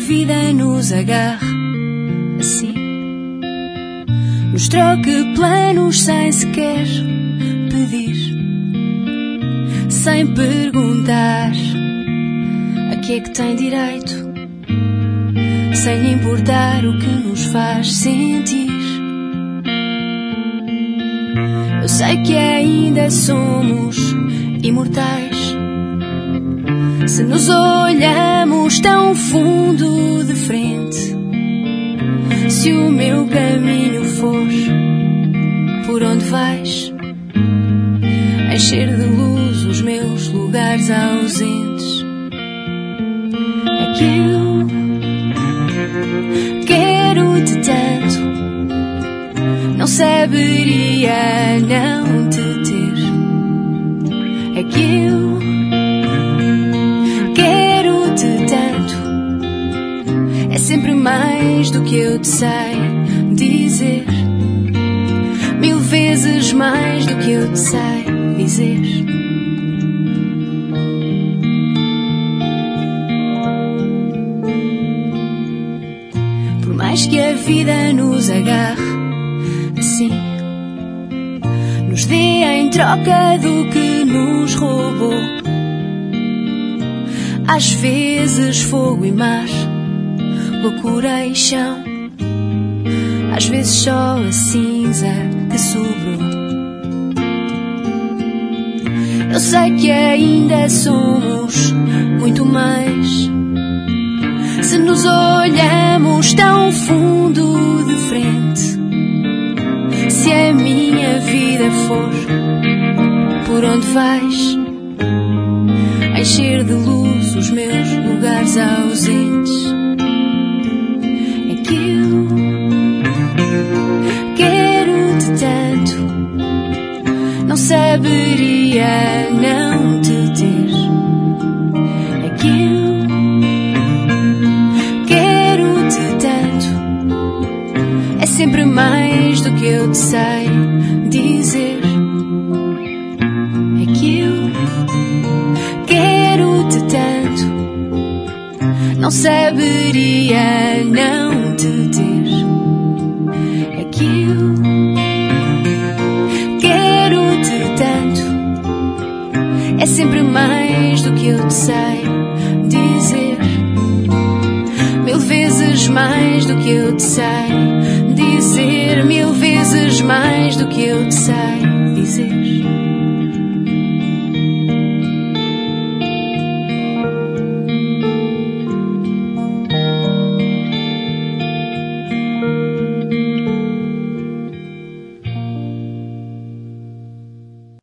vida nos agarre assim, nos troque planos sem sequer pedir, sem perguntar a que é que tem direito, sem lhe importar o que nos faz sentir. Eu sei que ainda somos imortais, se nos olhamos tão fundo de frente. Se o meu caminho for por onde vais, encher de luz os meus lugares ausentes, é que eu quero-te tanto, não saberia não te ter. É que eu quero-te tanto, é sempre mais do que eu te sei dizer, 1000 vezes mais do que eu te sei dizer. Por mais que a vida nos agarre assim, nos dê em troca do que nos roubou, às vezes fogo e mar, loucura e chão, às vezes só a cinza que sobrou. Eu sei que ainda somos muito mais, se nos olhamos tão fundo de frente. Se a minha vida for por onde vais, encher de luz os meus lugares ausentes, é que eu quero-te tanto, não saberia não te ter. É que eu quero-te tanto, é sempre mais do que eu te sei dizer. É que eu quero-te tanto, não saberia não te ter. É que eu quero-te tanto, é sempre mais do que eu te sei dizer, 1000 vezes mais do que eu te sei dizer, 1000 vezes mais do que eu te sei